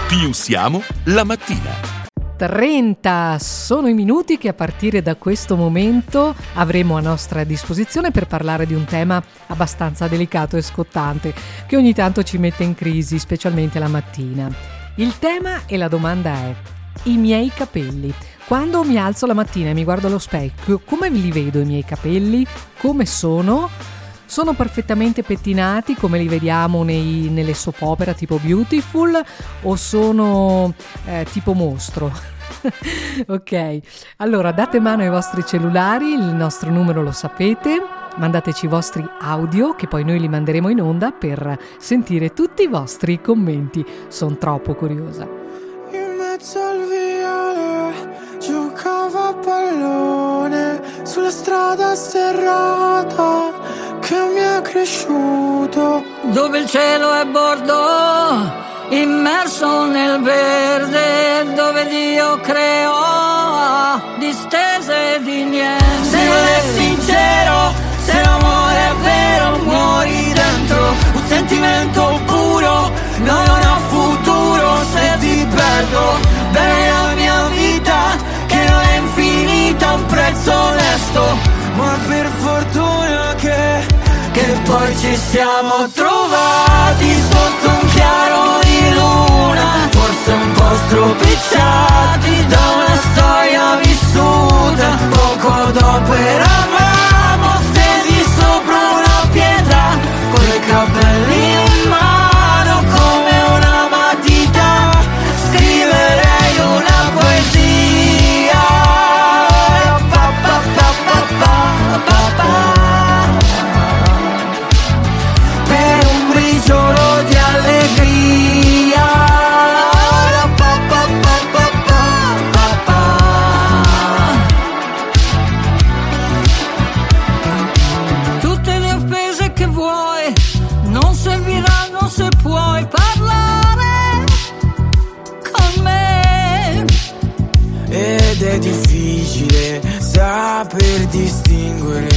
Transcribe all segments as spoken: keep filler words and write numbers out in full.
Più siamo la mattina. trenta sono i minuti che a partire da questo momento avremo a nostra disposizione per parlare di un tema abbastanza delicato e scottante che ogni tanto ci mette in crisi, specialmente la mattina. Il tema e la domanda è: i miei capelli. Quando mi alzo la mattina e mi guardo allo specchio, come li vedo i miei capelli? Come sono? Sono perfettamente pettinati come li vediamo nei, nelle soap opera tipo Beautiful, o sono eh, tipo mostro? Ok, allora date mano ai vostri cellulari, il nostro numero lo sapete, mandateci i vostri audio che poi noi li manderemo in onda per sentire tutti i vostri commenti. Sono troppo curiosa. In mezzo al viale giocavo a pallone sulla strada sterrata che mi è cresciuto, dove il cielo è bordo, immerso nel verde, dove Dio creò distese di niente. Se non è sincero, se l'amore è vero, muori dentro un sentimento puro. No, non ho futuro se ti perdo. Bene la mia vita, che non è infinita, un prezzo onesto. ma per fortuna che Che poi ci siamo trovati sotto un chiaro di luna, forse un po' stropicciati da una storia vissuta. Poco dopo eravamo stesi sopra una pietra, con i capelli in mano come una matita. Scriverei una poesia. Pa, pa, pa, pa, pa, pa, pa. Solo di allegria. Pa, pa, pa, pa, pa, pa. Tutte le offese che vuoi non serviranno se puoi parlare con me. ed è difficile saper distinguere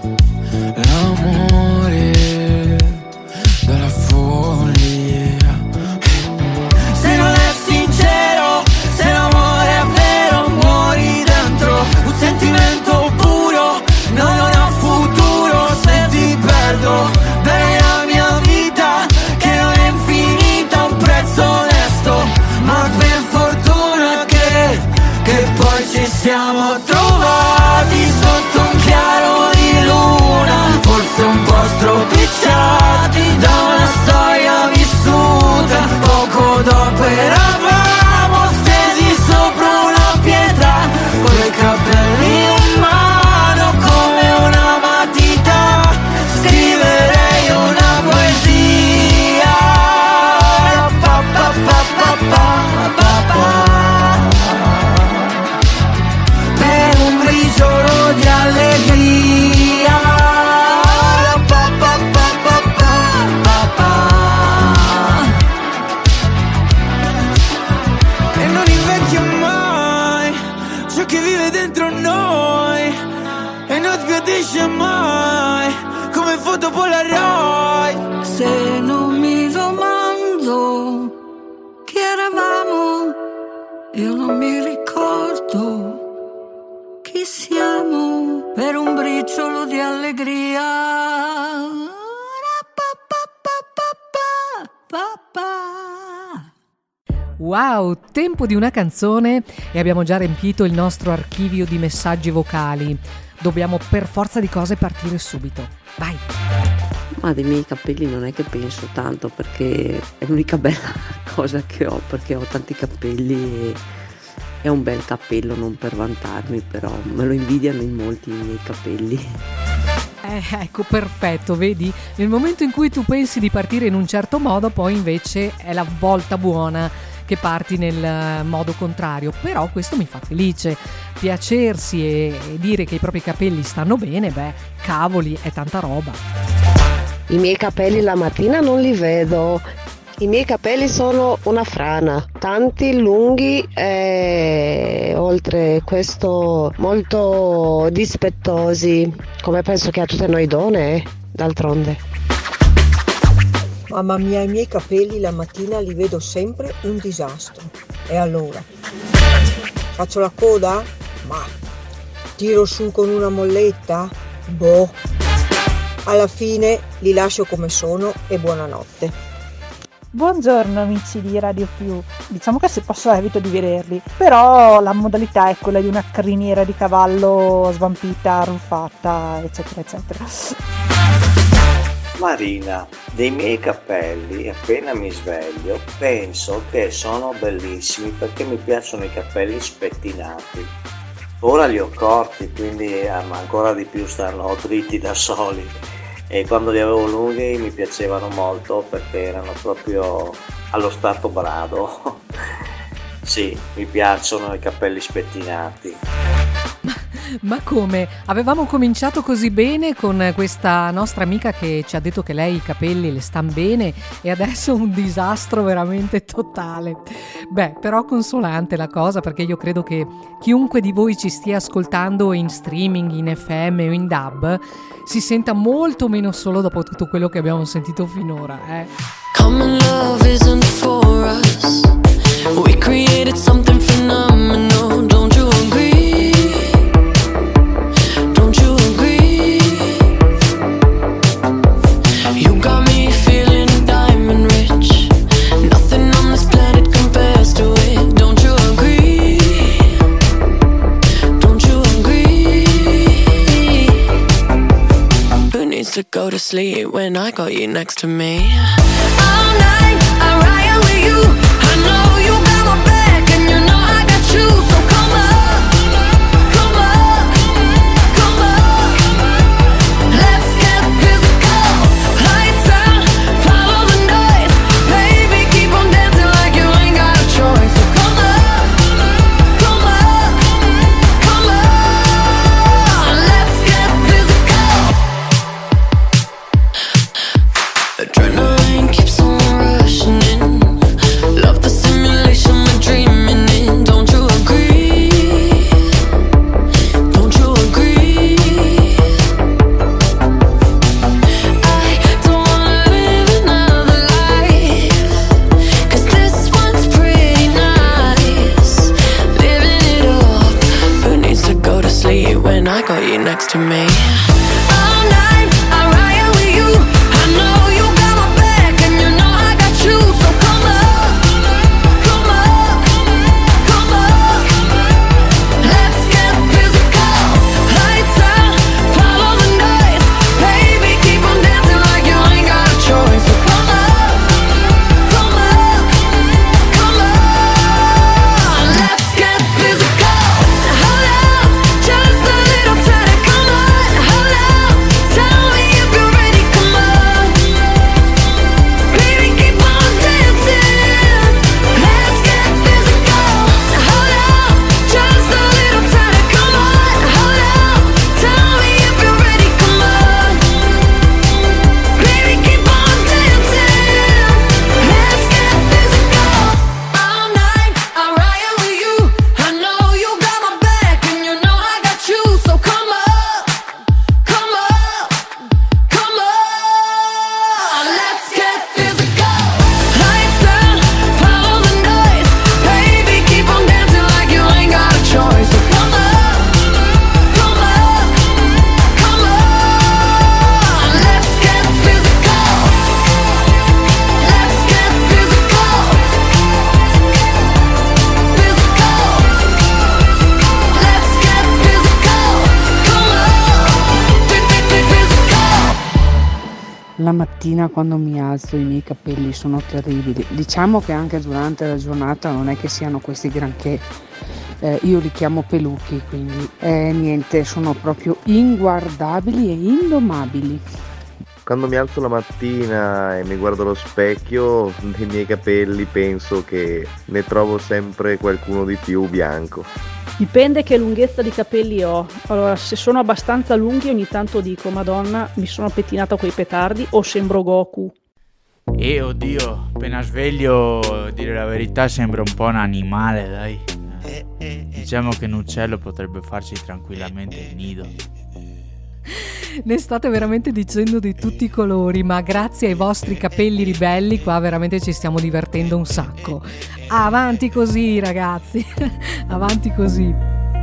l'amore dalla follia. Se non è sincero, se l'amore è vero, muori dentro un sentimento puro. No, non ho futuro se ti perdo. Bene la mia vita, che non è infinita, un prezzo onesto. Ma per fortuna che, che poi ci siamo trovati sotto un chiaro di luna, forse un po' stropicciati da una storia vissuta. Poco dopo eravamo stesi sopra una pietra, con i capelli in mano come una matita. Scriverei una poesia. Pa, pa, pa, pa, pa, pa, pa. Per un briciolo di allegria. Pa, pa, pa, pa, pa, pa. E non invecchia mai ciò che vive dentro noi, e non sbiadisce mai come foto Polaroid. Se non mi domando chi eravamo, io non mi ricordo chi siamo. Per un briciolo di allegria. Wow, tempo di una canzone e abbiamo già riempito il nostro archivio di messaggi vocali. Dobbiamo per forza di cose partire subito. Vai! Ma dei miei capelli non è che penso tanto, perché è l'unica bella cosa che ho, perché ho tanti capelli e è un bel cappello, non per vantarmi, però me lo invidiano in molti i miei capelli. Eh, ecco, perfetto, vedi? Nel momento in cui tu pensi di partire in un certo modo, poi invece è la volta buona che parti nel modo contrario. Però questo mi fa felice. Piacersi e dire che i propri capelli stanno bene, beh, cavoli, è tanta roba. I miei capelli la mattina non li vedo. I miei capelli sono una frana, tanti, lunghi e oltre questo molto dispettosi, come penso che a tutte noi donne, d'altronde. Mamma mia, i miei capelli la mattina li vedo sempre un disastro. E allora? Faccio la coda? Ma tiro su con una molletta? Boh. Alla fine li lascio come sono e buonanotte. Buongiorno amici di Radio Più, diciamo che se posso evito di vederli, però la modalità è quella di una criniera di cavallo svampita, arruffata, eccetera eccetera. Marina, dei miei capelli appena mi sveglio penso che sono bellissimi perché mi piacciono i capelli spettinati. Ora li ho corti, quindi ancora di più stanno dritti da soli. E quando li avevo lunghi mi piacevano molto perché erano proprio allo stato brado. Sì, mi piacciono i capelli spettinati. Ma, ma come? Avevamo cominciato così bene con questa nostra amica che ci ha detto che lei i capelli le stanno bene e adesso un disastro veramente totale. Beh, però consolante la cosa, perché io credo che chiunque di voi ci stia ascoltando in streaming, in F M o in D A B si senta molto meno solo dopo tutto quello che abbiamo sentito finora, eh. Common love isn't for us. We created something phenomenal. Don't you agree? Don't you agree? You got me feeling diamond rich. Nothing on this planet compares to it. Don't you agree? Don't you agree? Who needs to go to sleep when I got you next to me? All night I ride with you. I know you got my back and you know I got you. So come up, come up, come up. Let's get physical. Lights out, follow the noise. Baby, keep on dancing like you ain't got a choice. So come up, come up, come on. Let's get physical. Adrenaline keeps on rushing in. Love the simulation we're dreaming in. Don't you agree? Don't you agree? I don't wanna live another life, 'cause this one's pretty nice. Living it up. Who needs to go to sleep when I got you next to me? All night I ride with you. I know you got my back and you know I got you. So come up, come up, come up. Let's get physical. Lights out, follow the noise. Baby, keep on dancing like you ain't got a choice. So come up, come up, come on. Let's get physical. Hold up, just a little tighter. Come on, hold up. Tell me if you're ready. Come on, baby, keep on dancing. Let's get physical. Hold up, just a little tighter. Come on, hold up. Tell me if you're ready. Come on, baby, keep on dancing. Let's get physical. All night I ride with you. I know you got my back and you know I got you. So come up, come up, come on. Let's get physical. Lights out, follow the noise. Baby, keep on dancing like you ain't got a choice. So come up, come up, come on. Let's get physical. Let's get physical. Physical. Let's get physical. Come on. Physical. La mattina quando mi alzo i miei capelli sono terribili. Diciamo che anche durante la giornata non è che siano questi granché. Eh, io li chiamo peluchi, quindi eh, niente, sono proprio inguardabili e indomabili. Quando mi alzo la mattina e mi guardo allo specchio, dei miei capelli penso che ne trovo sempre qualcuno di più bianco. Dipende che lunghezza di capelli ho. Allora, se sono abbastanza lunghi ogni tanto dico Madonna, mi sono pettinata quei petardi o sembro Goku. E oddio, appena sveglio, a dire la verità, sembra un po' un animale, dai. Diciamo che un uccello potrebbe farci tranquillamente il nido. Ne state veramente dicendo di tutti i colori, ma grazie ai vostri capelli ribelli qua veramente ci stiamo divertendo un sacco. Avanti così ragazzi, avanti così.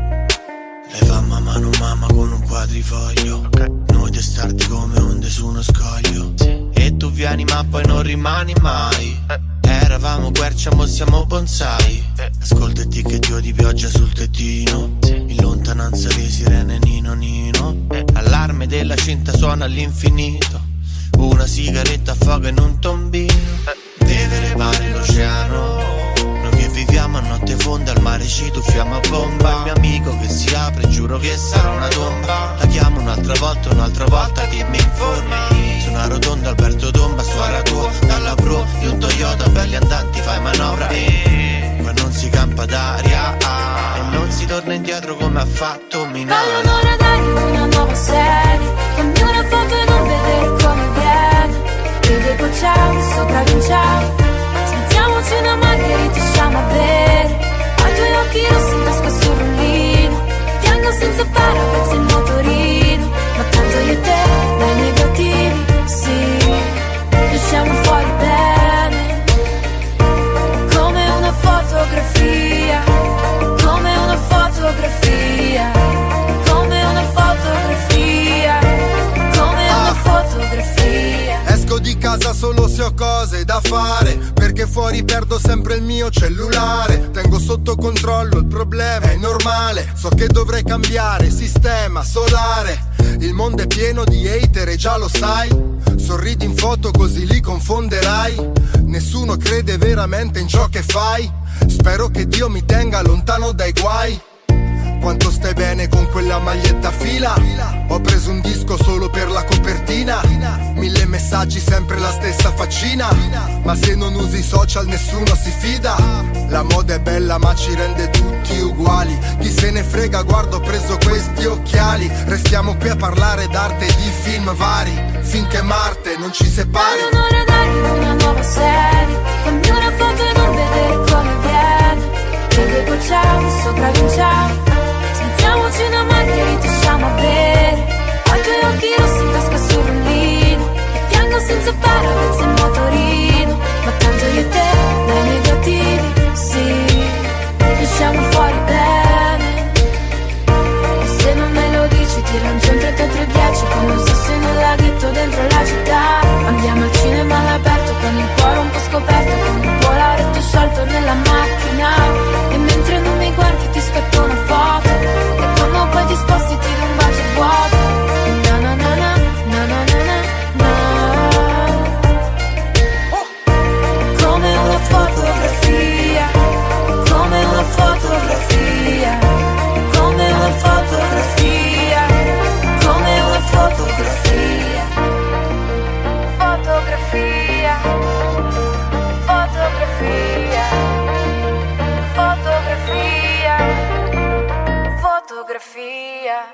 Le fa mamma non mamma con un quadrifoglio, okay. Noi testardi come onde su uno scoglio, sì. E tu vieni ma poi non rimani mai, eh. Eravamo quercia, mo siamo bonsai, eh. Ascolta e ti che dio di pioggia sul tettino, sì. In lontananza le sirene nino nino, eh. Allarme della cinta suona all'infinito, una sigaretta affoga in un tombino, eh. Deve repare l'oceano, viviamo a notte fonda, al mare ci tuffiamo a bomba. Il mio amico che si apre, giuro che sarà una tomba. La chiamo un'altra volta, un'altra volta che mi informi. Su una rotonda Alberto Tomba, suora tua, dalla pro di un Toyota, belli andanti, fai manovra. E qua non si campa d'aria, ah, e non si torna indietro come ha fatto Minara. Voglio un'ora d'aria in una nuova serie, fammi una foto e non vedere come viene. Vede gocciare sopra vinciamo, spezziamoci una margherita, usciamo a bere. Ai tuoi occhi rossi in tasca sul rullino, piango senza parapezzi il motorino. Ma tanto io e te, dai negativi, sì, usciamo fuori bene. Come una fotografia, come una fotografia, come una fotografia, come una fotografia. Esco di casa solo se ho cose da fare, perché fuori perdo sempre il mio cellulare. Tengo sotto controllo il problema, è normale. So che dovrei cambiare sistema solare. Il mondo è pieno di hater e già lo sai. Sorridi in foto così li confonderai. Nessuno crede veramente in ciò che fai. Spero che Dio mi tenga lontano dai guai. Quanto stai bene con quella maglietta a fila? Ho preso un disco solo per la copertina. Mille messaggi, sempre la stessa faccina. Ma se non usi i social nessuno si fida. La moda è bella ma ci rende tutti uguali. Chi se ne frega, guarda, ho preso questi occhiali. Restiamo qui a parlare d'arte e di film vari, finché Marte non ci separi. Voglio un'ora d'aria in una nuova serie,